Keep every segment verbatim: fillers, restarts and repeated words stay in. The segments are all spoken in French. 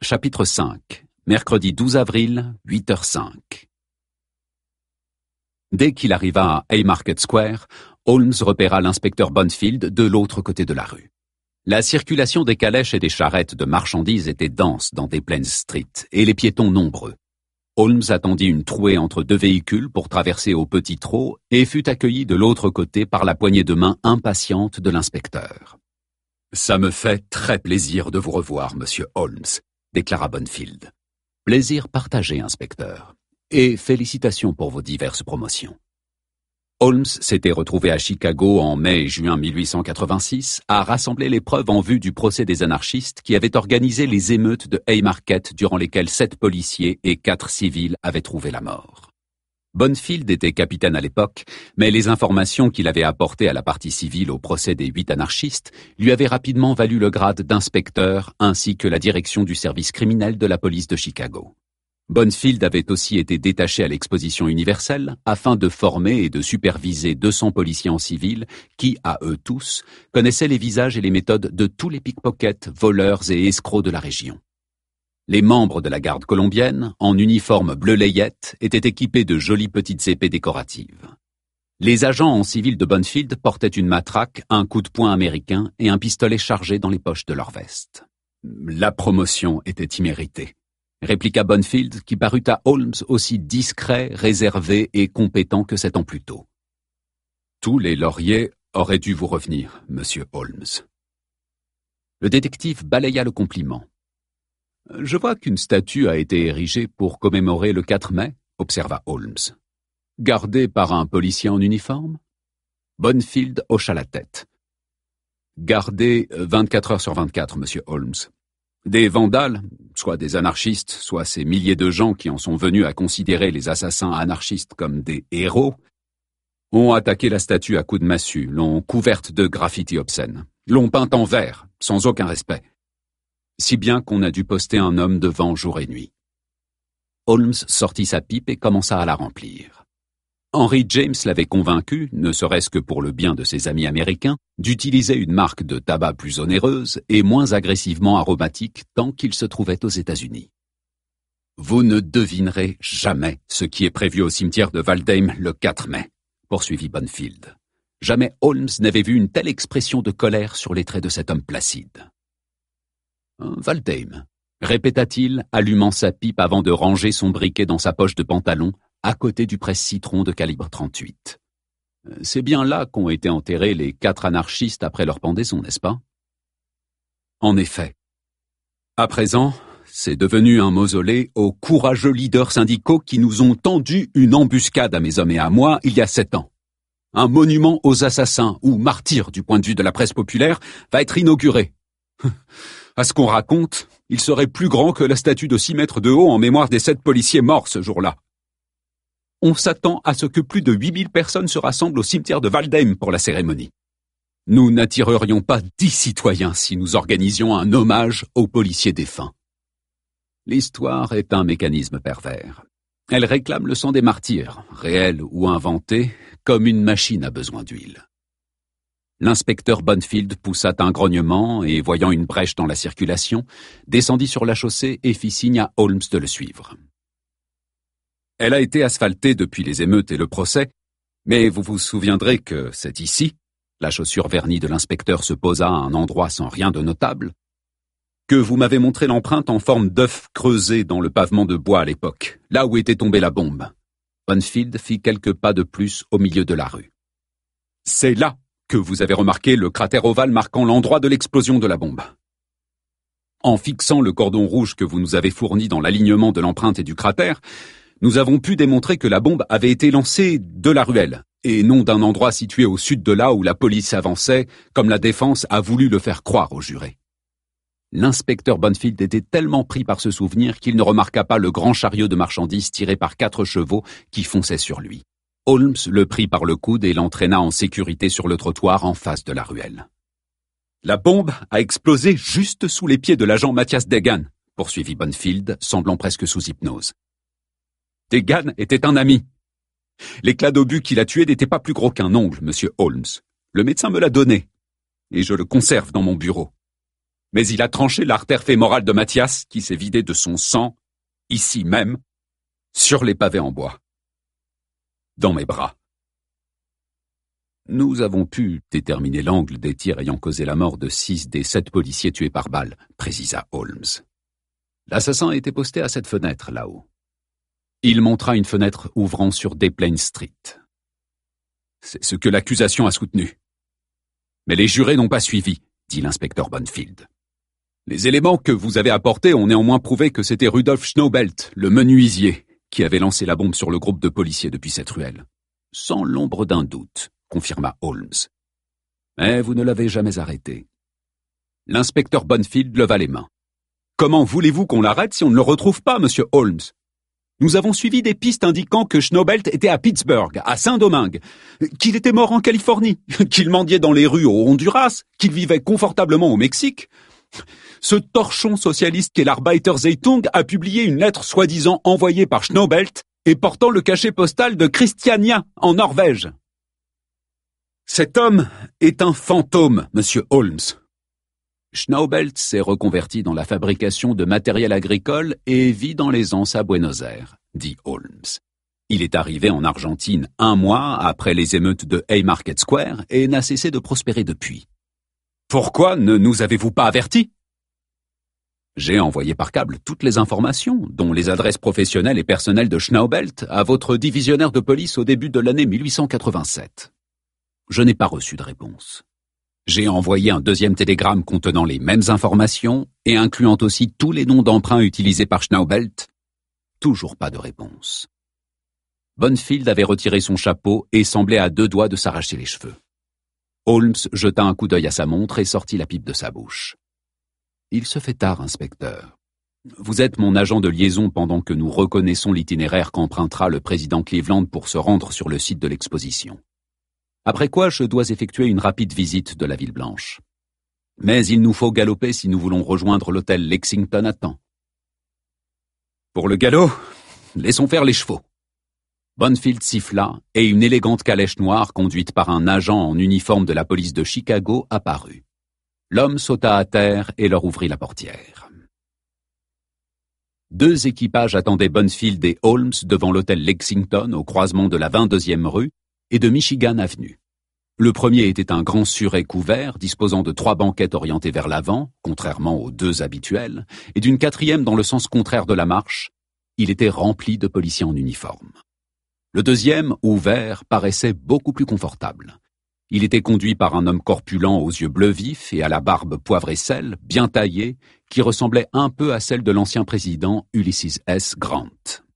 Chapitre cinq. Mercredi douze avril, huit heures cinq. Dès qu'il arriva à Haymarket Square, Holmes repéra l'inspecteur Bonfield de l'autre côté de la rue. La circulation des calèches et des charrettes de marchandises était dense dans des Plains Street, et les piétons nombreux. Holmes attendit une trouée entre deux véhicules pour traverser au petit trot et fut accueilli de l'autre côté par la poignée de main impatiente de l'inspecteur. « Ça me fait très plaisir de vous revoir, monsieur Holmes », déclara Bonfield. « Plaisir partagé, inspecteur, et félicitations pour vos diverses promotions. » Holmes s'était retrouvé à Chicago en mai et juin mille huit cent quatre-vingt-six à rassembler les preuves en vue du procès des anarchistes qui avaient organisé les émeutes de Haymarket durant lesquelles sept policiers et quatre civils avaient trouvé la mort. Bonfield était capitaine à l'époque, mais les informations qu'il avait apportées à la partie civile au procès des huit anarchistes lui avaient rapidement valu le grade d'inspecteur ainsi que la direction du service criminel de la police de Chicago. Bonfield avait aussi été détaché à l'exposition universelle afin de former et de superviser deux cents policiers en civil qui, à eux tous, connaissaient les visages et les méthodes de tous les pickpockets, voleurs et escrocs de la région. Les membres de la garde colombienne, en uniforme bleu layette, étaient équipés de jolies petites épées décoratives. Les agents en civil de Bonfield portaient une matraque, un coup de poing américain et un pistolet chargé dans les poches de leur veste. La promotion était imméritée, répliqua Bonfield, qui parut à Holmes aussi discret, réservé et compétent que sept ans plus tôt. Tous les lauriers auraient dû vous revenir, monsieur Holmes. Le détective balaya le compliment. Je vois qu'une statue a été érigée pour commémorer le quatre mai, observa Holmes. Gardée par un policier en uniforme? Bonfield hocha la tête. Gardée vingt-quatre heures sur vingt-quatre, monsieur Holmes. Des vandales, soit des anarchistes, soit ces milliers de gens qui en sont venus à considérer les assassins anarchistes comme des héros, ont attaqué la statue à coups de massue, l'ont couverte de graffitis obscènes, l'ont peinte en vert, sans aucun respect. Si bien qu'on a dû poster un homme devant jour et nuit. Holmes sortit sa pipe et commença à la remplir. Henry James l'avait convaincu, ne serait-ce que pour le bien de ses amis américains, d'utiliser une marque de tabac plus onéreuse et moins agressivement aromatique tant qu'il se trouvait aux États-Unis. Vous ne devinerez jamais ce qui est prévu au cimetière de Waldheim le quatre mai, poursuivit Bonfield. Jamais Holmes n'avait vu une telle expression de colère sur les traits de cet homme placide. Waldheim, répéta-t-il, allumant sa pipe avant de ranger son briquet dans sa poche de pantalon, à côté du presse-citron de calibre trente-huit. C'est bien là qu'ont été enterrés les quatre anarchistes après leur pendaison, n'est-ce pas? En effet. À présent, c'est devenu un mausolée aux courageux leaders syndicaux qui nous ont tendu une embuscade à mes hommes et à moi il y a sept ans. Un monument aux assassins, ou martyrs du point de vue de la presse populaire, va être inauguré. À ce qu'on raconte, il serait plus grand que la statue de six mètres de haut en mémoire des sept policiers morts ce jour-là. On s'attend à ce que plus de huit mille personnes se rassemblent au cimetière de Waldheim pour la cérémonie. Nous n'attirerions pas dix citoyens si nous organisions un hommage aux policiers défunts. L'histoire est un mécanisme pervers. Elle réclame le sang des martyrs, réel ou inventé, comme une machine a besoin d'huile. L'inspecteur Bonfield poussa un grognement et, voyant une brèche dans la circulation, descendit sur la chaussée et fit signe à Holmes de le suivre. Elle a été asphaltée depuis les émeutes et le procès, mais vous vous souviendrez que c'est ici, la chaussure vernie de l'inspecteur se posa à un endroit sans rien de notable, que vous m'avez montré l'empreinte en forme d'œuf creusé dans le pavement de bois à l'époque, là où était tombée la bombe. Bonfield fit quelques pas de plus au milieu de la rue. C'est là que vous avez remarqué le cratère ovale marquant l'endroit de l'explosion de la bombe. En fixant le cordon rouge que vous nous avez fourni dans l'alignement de l'empreinte et du cratère, nous avons pu démontrer que la bombe avait été lancée de la ruelle, et non d'un endroit situé au sud de là où la police avançait, comme la défense a voulu le faire croire aux jurés. L'inspecteur Bonfield était tellement pris par ce souvenir qu'il ne remarqua pas le grand chariot de marchandises tiré par quatre chevaux qui fonçait sur lui. Holmes le prit par le coude et l'entraîna en sécurité sur le trottoir en face de la ruelle. La bombe a explosé juste sous les pieds de l'agent Mathias Degan, poursuivit Bonfield, semblant presque sous hypnose. Degan était un ami. L'éclat d'obus qui l'a tué n'était pas plus gros qu'un ongle, monsieur Holmes. Le médecin me l'a donné, et je le conserve dans mon bureau. Mais il a tranché l'artère fémorale de Mathias, qui s'est vidée de son sang, ici même, sur les pavés en bois. Dans mes bras. Nous avons pu déterminer l'angle des tirs ayant causé la mort de six des sept policiers tués par balle, précisa Holmes. L'assassin était posté à cette fenêtre, là-haut. Il montra une fenêtre ouvrant sur Des Plaines Street. C'est ce que l'accusation a soutenu. Mais les jurés n'ont pas suivi, dit l'inspecteur Bonfield. Les éléments que vous avez apportés ont néanmoins prouvé que c'était Rudolf Schnaubelt, le menuisier, qui avait lancé la bombe sur le groupe de policiers depuis cette ruelle. Sans l'ombre d'un doute, confirma Holmes. Mais vous ne l'avez jamais arrêté. L'inspecteur Bonfield leva les mains. Comment voulez-vous qu'on l'arrête si on ne le retrouve pas, monsieur Holmes? Nous avons suivi des pistes indiquant que Schnaubelt était à Pittsburgh, à Saint-Domingue, qu'il était mort en Californie, qu'il mendiait dans les rues au Honduras, qu'il vivait confortablement au Mexique. Ce torchon socialiste qu'est l'Arbeiter Zeitung a publié une lettre soi-disant envoyée par Schnaubelt et portant le cachet postal de Christiania, en Norvège. Cet homme est un fantôme, monsieur Holmes. Schnaubelt s'est reconverti dans la fabrication de matériel agricole et vit dans l'aisance à Buenos Aires, dit Holmes. Il est arrivé en Argentine un mois après les émeutes de Haymarket Square et n'a cessé de prospérer depuis. Pourquoi ne nous avez-vous pas avertis? J'ai envoyé par câble toutes les informations, dont les adresses professionnelles et personnelles de Schnaubelt, à votre divisionnaire de police au début de l'année mille huit cent quatre-vingt-sept. Je n'ai pas reçu de réponse. J'ai envoyé un deuxième télégramme contenant les mêmes informations et incluant aussi tous les noms d'emprunts utilisés par Schnaubelt. Toujours pas de réponse. Bonfield avait retiré son chapeau et semblait à deux doigts de s'arracher les cheveux. Holmes jeta un coup d'œil à sa montre et sortit la pipe de sa bouche. « Il se fait tard, inspecteur. Vous êtes mon agent de liaison pendant que nous reconnaissons l'itinéraire qu'empruntera le président Cleveland pour se rendre sur le site de l'exposition. Après quoi, je dois effectuer une rapide visite de la Ville-Blanche. Mais il nous faut galoper si nous voulons rejoindre l'hôtel Lexington à temps. Pour le galop, laissons faire les chevaux. » Bonfield siffla et une élégante calèche noire conduite par un agent en uniforme de la police de Chicago apparut. L'homme sauta à terre et leur ouvrit la portière. Deux équipages attendaient Bonfield et Holmes devant l'hôtel Lexington au croisement de la vingt-deuxième rue et de Michigan Avenue. Le premier était un grand suret couvert disposant de trois banquettes orientées vers l'avant, contrairement aux deux habituelles, et d'une quatrième dans le sens contraire de la marche. Il était rempli de policiers en uniforme. Le deuxième, ouvert, paraissait beaucoup plus confortable. Il était conduit par un homme corpulent aux yeux bleus vifs et à la barbe poivre et sel, bien taillée, qui ressemblait un peu à celle de l'ancien président Ulysses S. Grant.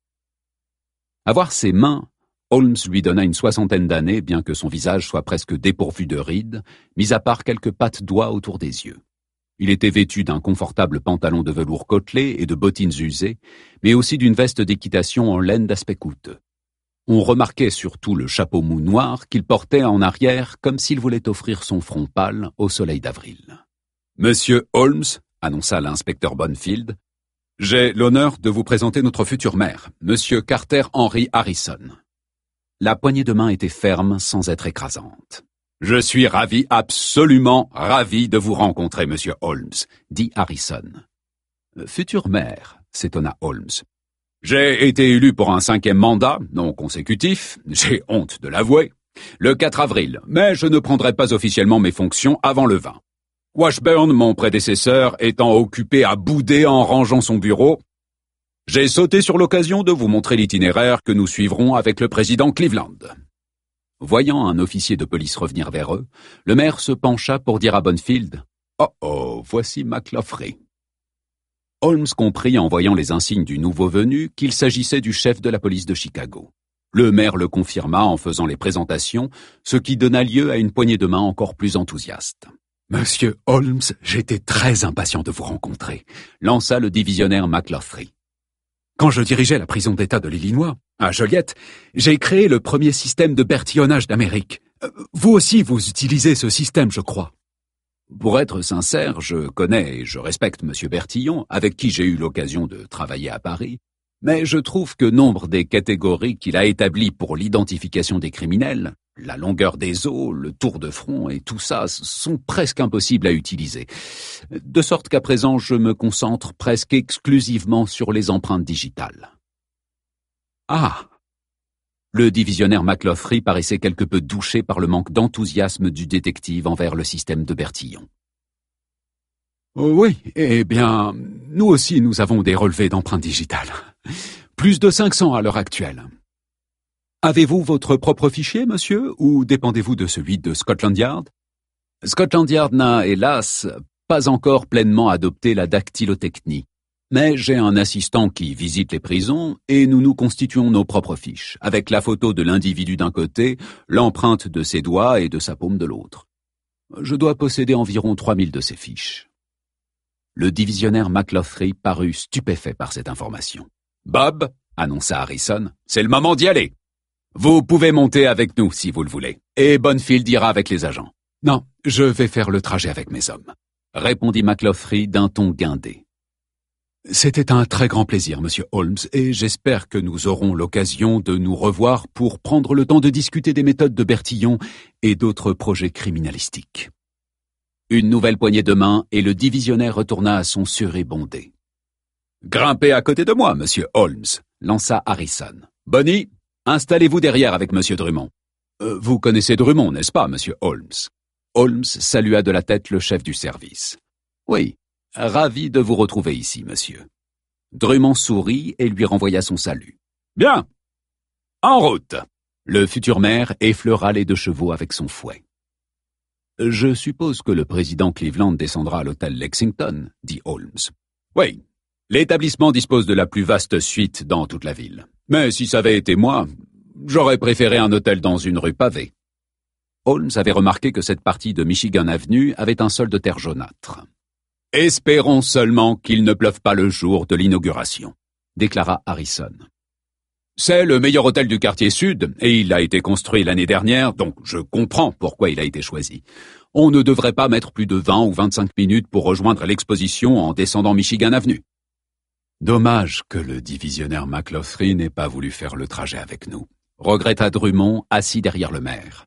À voir ses mains, Holmes lui donna une soixantaine d'années, bien que son visage soit presque dépourvu de rides, mis à part quelques pattes d'oie autour des yeux. Il était vêtu d'un confortable pantalon de velours côtelé et de bottines usées, mais aussi d'une veste d'équitation en laine d'aspect coûteux. On remarquait surtout le chapeau mou noir qu'il portait en arrière comme s'il voulait offrir son front pâle au soleil d'avril. « Monsieur Holmes, » annonça l'inspecteur Bonfield, « j'ai l'honneur de vous présenter notre futur maire, Monsieur Carter Henry Harrison. » La poignée de main était ferme sans être écrasante. « Je suis ravi, absolument ravi de vous rencontrer, Monsieur Holmes, » dit Harrison. « Futur maire, » s'étonna Holmes. J'ai été élu pour un cinquième mandat, non consécutif, j'ai honte de l'avouer, le quatre avril, mais je ne prendrai pas officiellement mes fonctions avant le vingt. Washburn, mon prédécesseur, étant occupé à bouder en rangeant son bureau, j'ai sauté sur l'occasion de vous montrer l'itinéraire que nous suivrons avec le président Cleveland. Voyant un officier de police revenir vers eux, le maire se pencha pour dire à Bonfield « Oh oh, voici McLaughlin. » Holmes comprit en voyant les insignes du nouveau venu qu'il s'agissait du chef de la police de Chicago. Le maire le confirma en faisant les présentations, ce qui donna lieu à une poignée de main encore plus enthousiaste. « Monsieur Holmes, j'étais très impatient de vous rencontrer », lança le divisionnaire McLaughlin. « Quand je dirigeais la prison d'État de l'Illinois, à Joliette, j'ai créé le premier système de bertillonnage d'Amérique. Vous aussi, vous utilisez ce système, je crois. » Pour être sincère, je connais et je respecte M. Bertillon, avec qui j'ai eu l'occasion de travailler à Paris, mais je trouve que nombre des catégories qu'il a établies pour l'identification des criminels, La longueur des os, le tour de front et tout ça sont presque impossibles à utiliser. De sorte qu'à présent, je me concentre presque exclusivement sur les empreintes digitales. Ah! Le divisionnaire McLaughlin paraissait quelque peu douché par le manque d'enthousiasme du détective envers le système de Bertillon. Oh oui, eh bien, nous aussi nous avons des relevés d'empreintes digitales. Plus de cinq cents à l'heure actuelle. Avez-vous votre propre fichier, monsieur, ou dépendez-vous de celui de Scotland Yard? Scotland Yard n'a, hélas, pas encore pleinement adopté la dactylotechnie. Mais j'ai un assistant qui visite les prisons et nous nous constituons nos propres fiches, avec la photo de l'individu d'un côté, l'empreinte de ses doigts et de sa paume de l'autre. Je dois posséder environ trois mille de ces fiches. Le divisionnaire McLaughlin parut stupéfait par cette information. « Bob, » annonça Harrison, « c'est le moment d'y aller. Vous pouvez monter avec nous si vous le voulez, et Bonfield ira avec les agents. »« Non, je vais faire le trajet avec mes hommes, » répondit McLaughlin d'un ton guindé. « C'était un très grand plaisir, monsieur Holmes, et j'espère que nous aurons l'occasion de nous revoir pour prendre le temps de discuter des méthodes de Bertillon et d'autres projets criminalistiques. » Une nouvelle poignée de main et le divisionnaire retourna à son surébondé. « Grimpez à côté de moi, monsieur Holmes, » lança Harrison. « Bonnie, installez-vous derrière avec monsieur Drummond. Euh, vous connaissez Drummond, n'est-ce pas, monsieur Holmes ?» Holmes salua de la tête le chef du service. « Oui, ravi de vous retrouver ici, monsieur. » Drummond sourit et lui renvoya son salut. « Bien, en route !» Le futur maire effleura les deux chevaux avec son fouet. « Je suppose que le président Cleveland descendra à l'hôtel Lexington, » dit Holmes. « Oui, l'établissement dispose de la plus vaste suite dans toute la ville. Mais si ça avait été moi, j'aurais préféré un hôtel dans une rue pavée. » Holmes avait remarqué que cette partie de Michigan Avenue avait un sol de terre jaunâtre. « Espérons seulement qu'il ne pleuve pas le jour de l'inauguration, » déclara Harrison. « C'est le meilleur hôtel du quartier sud, et il a été construit l'année dernière, donc je comprends pourquoi il a été choisi. On ne devrait pas mettre plus de vingt ou vingt-cinq minutes pour rejoindre l'exposition en descendant Michigan Avenue. » Dommage que le divisionnaire McLaughlin n'ait pas voulu faire le trajet avec nous, regretta Drummond, assis derrière le maire.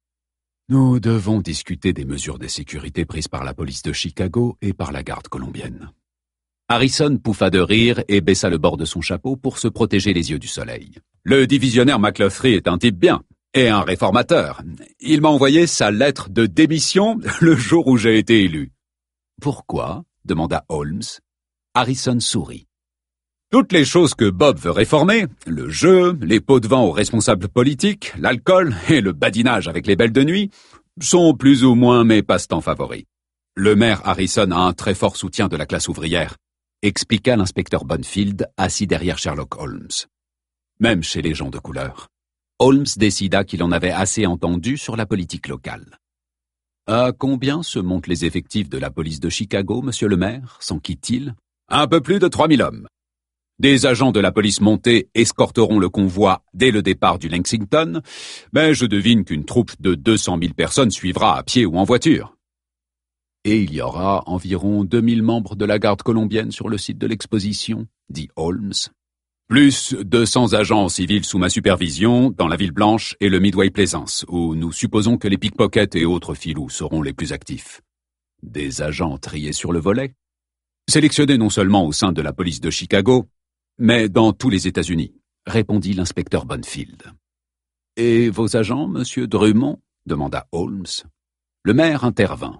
Nous devons discuter des mesures de sécurité prises par la police de Chicago et par la garde colombienne. Harrison pouffa de rire et baissa le bord de son chapeau pour se protéger les yeux du soleil. Le divisionnaire McLaughlin est un type bien, et un réformateur. Il m'a envoyé sa lettre de démission le jour où j'ai été élu. Pourquoi ? Demanda Holmes. Harrison sourit. Toutes les choses que Bob veut réformer, le jeu, les pots de vin aux responsables politiques, l'alcool et le badinage avec les belles de nuit, sont plus ou moins mes passe-temps favoris. Le maire Harrison a un très fort soutien de la classe ouvrière, expliqua l'inspecteur Bonfield, assis derrière Sherlock Holmes. Même chez les gens de couleur. Holmes décida qu'il en avait assez entendu sur la politique locale. À combien se montent les effectifs de la police de Chicago, monsieur le maire, s'enquit-il ? Un peu plus de trois mille hommes. Des agents de la police montée escorteront le convoi dès le départ du Lexington, mais je devine qu'une troupe de deux cent mille personnes suivra à pied ou en voiture. Et il y aura environ deux mille membres de la garde colombienne sur le site de l'exposition, dit Holmes. Plus deux cents agents civils sous ma supervision dans la ville blanche et le Midway Plaisance, où nous supposons que les pickpockets et autres filous seront les plus actifs. Des agents triés sur le volet, sélectionnés non seulement au sein de la police de Chicago, mais dans tous les États-Unis, répondit l'inspecteur Bonfield. « Et vos agents, monsieur Drummond ?» demanda Holmes. Le maire intervint.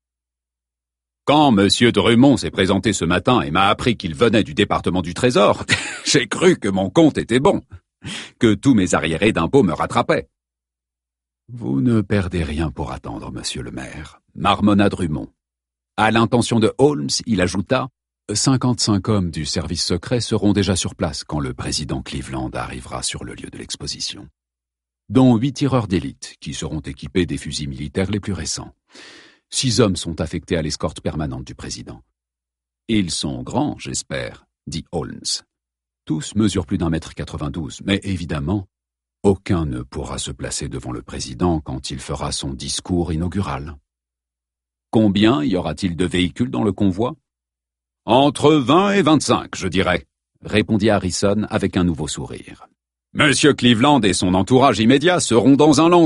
Quand monsieur Drummond s'est présenté ce matin et m'a appris qu'il venait du département du Trésor, j'ai cru que mon compte était bon, que tous mes arriérés d'impôts me rattrapaient. « Vous ne perdez rien pour attendre, monsieur le maire, » marmonna Drummond. À l'intention de Holmes, il ajouta « cinquante-cinq hommes du service secret seront déjà sur place quand le président Cleveland arrivera sur le lieu de l'exposition, dont huit tireurs d'élite qui seront équipés des fusils militaires les plus récents. Six hommes sont affectés à l'escorte permanente du président. Ils sont grands, j'espère, dit Holmes. Tous mesurent plus d'un mètre quatre-vingt-douze, mais évidemment, aucun ne pourra se placer devant le président quand il fera son discours inaugural. Combien y aura-t-il de véhicules dans le convoi ? Entre vingt et vingt-cinq, je dirais, répondit Harrison avec un nouveau sourire. Monsieur Cleveland et son entourage immédiat seront dans un landau,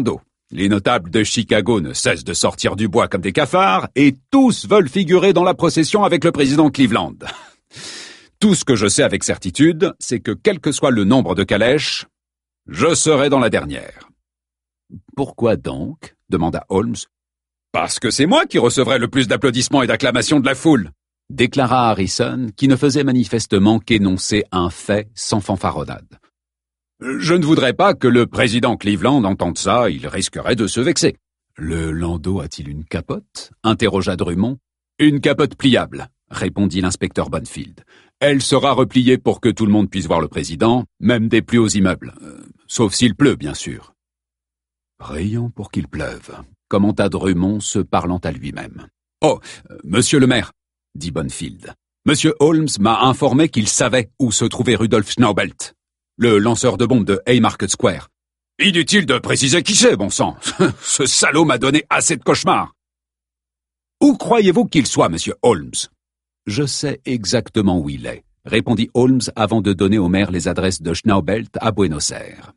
Les notables de Chicago ne cessent de sortir du bois comme des cafards, et tous veulent figurer dans la procession avec le président Cleveland. Tout ce que je sais avec certitude, c'est que quel que soit le nombre de calèches, je serai dans la dernière. « Pourquoi donc ?» demanda Holmes. « Parce que c'est moi qui recevrai le plus d'applaudissements et d'acclamations de la foule !» déclara Harrison, qui ne faisait manifestement qu'énoncer un fait sans fanfaronnade. « Je ne voudrais pas que le président Cleveland entende ça, il risquerait de se vexer. »« Le landau a-t-il une capote ?» interrogea Drummond. « Une capote pliable, » répondit l'inspecteur Bonfield. « Elle sera repliée pour que tout le monde puisse voir le président, même des plus hauts immeubles. Euh, sauf s'il pleut, bien sûr. »« Prions pour qu'il pleuve, » commenta Drummond, se parlant à lui-même. « Oh, euh, monsieur le maire, » dit Bonfield. « Monsieur Holmes m'a informé qu'il savait où se trouvait Rudolf Schnaubelt, le lanceur de bombes de Haymarket Square. Inutile de préciser qui c'est, bon sang. Ce salaud m'a donné assez de cauchemars. Où croyez-vous qu'il soit, monsieur Holmes ? Je sais exactement où il est, répondit Holmes avant de donner au maire les adresses de Schnaubelt à Buenos Aires.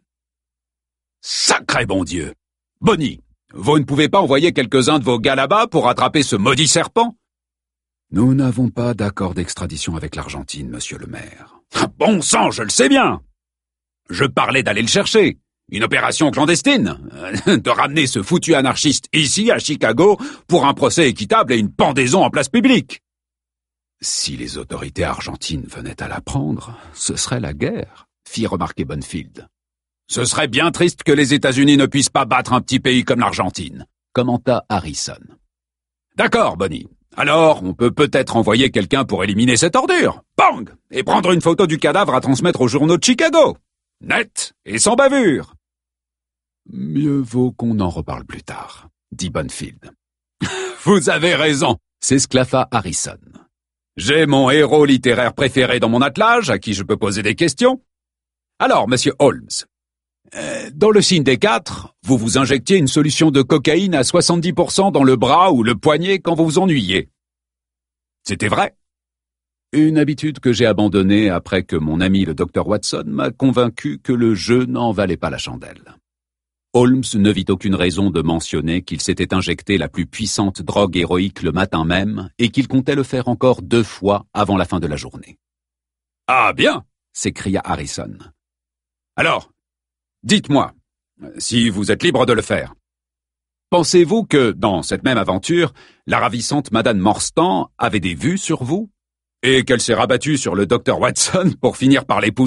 Sacré bon Dieu! Bonnie, vous ne pouvez pas envoyer quelques-uns de vos gars là-bas pour attraper ce maudit serpent ? Nous n'avons pas d'accord d'extradition avec l'Argentine, monsieur le maire. Bon sang, je le sais bien! Je parlais d'aller le chercher. Une opération clandestine. De ramener ce foutu anarchiste ici, à Chicago, pour un procès équitable et une pendaison en place publique. Si les autorités argentines venaient à l'apprendre, ce serait la guerre, fit remarquer Bonfield. Ce serait bien triste que les États-Unis ne puissent pas battre un petit pays comme l'Argentine, commenta Harrison. D'accord, Bonnie. Alors, on peut peut-être envoyer quelqu'un pour éliminer cette ordure. Bang! Et prendre une photo du cadavre à transmettre aux journaux de Chicago. Net et sans bavure. Mieux vaut qu'on en reparle plus tard, dit Bonfield. Vous avez raison, s'esclaffa Harrison. J'ai mon héros littéraire préféré dans mon attelage, à qui je peux poser des questions. Alors, monsieur Holmes, euh, dans le signe des quatre, vous vous injectiez une solution de cocaïne à soixante-dix pour cent dans le bras ou le poignet quand vous vous ennuyez. C'était vrai? Une habitude que j'ai abandonnée après que mon ami le docteur Watson m'a convaincu que le jeu n'en valait pas la chandelle. Holmes ne vit aucune raison de mentionner qu'il s'était injecté la plus puissante drogue héroïque le matin même et qu'il comptait le faire encore deux fois avant la fin de la journée. « Ah bien !» s'écria Harrison. « Alors, dites-moi, si vous êtes libre de le faire, pensez-vous que, dans cette même aventure, la ravissante Madame Morstan avait des vues sur vous ? Et qu'elle s'est rabattue sur le docteur Watson pour finir par l'épouser ?»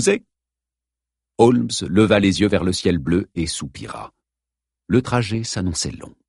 Holmes leva les yeux vers le ciel bleu et soupira. Le trajet s'annonçait long.